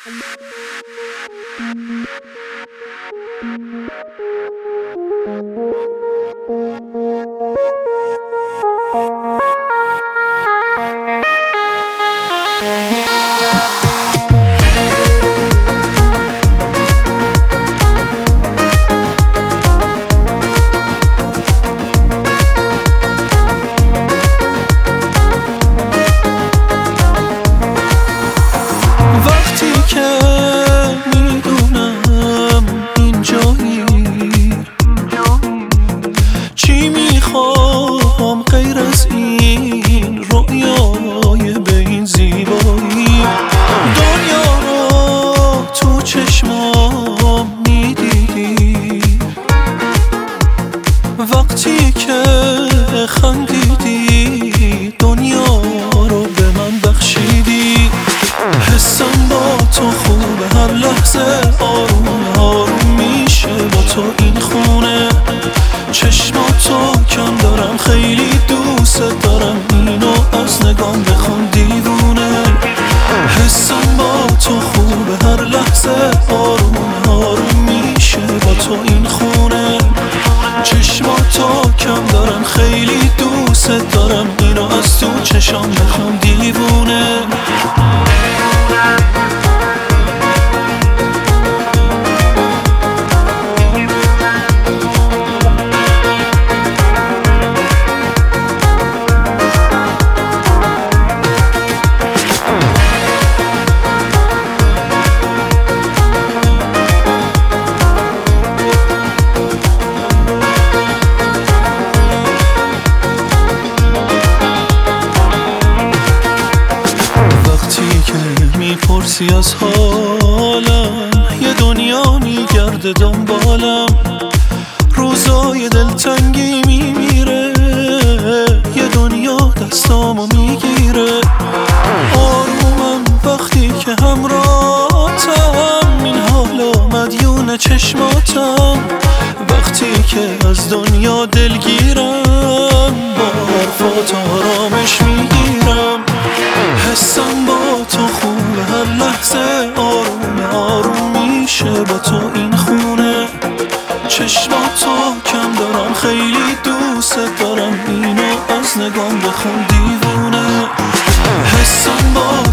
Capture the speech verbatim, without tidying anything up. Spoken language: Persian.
غیر از این رویای به این زیبایی، دنیا رو تو چشمام میدیدی وقتی که خندیدی، دنیا رو به من بخشیدی. حسم با تو خوبه، هر لحظه آروم آروم میشه با تو این خونه. چشماتو کم دارم، خیلی دوست دارم، اینو از نگام بخون دیوونه. حسم با تو خوبه، هر لحظه آروم آروم میشه با تو این خونه. چشماتو کم دارم، خیلی دوست دارم، اینو از تو چشام بخون دیوونه. میپرسی از حالم، یه دنیا میگرده دنبالم. روزای دلتنگی میمیره، یه دنیا دستامو میگیره. آرومم وقتی که همراهتم، این حالا مدیون چشماتم. وقتی که از دنیا دلگیرم، با حرفات آرامش میگیرم. حسم با تو خوبه، هر لحظه آروم آروم میشه با تو این خونه. چشماتو کم دارم، خیلی دوست دارم، اینو از نگام بخون دیوونه. حسم با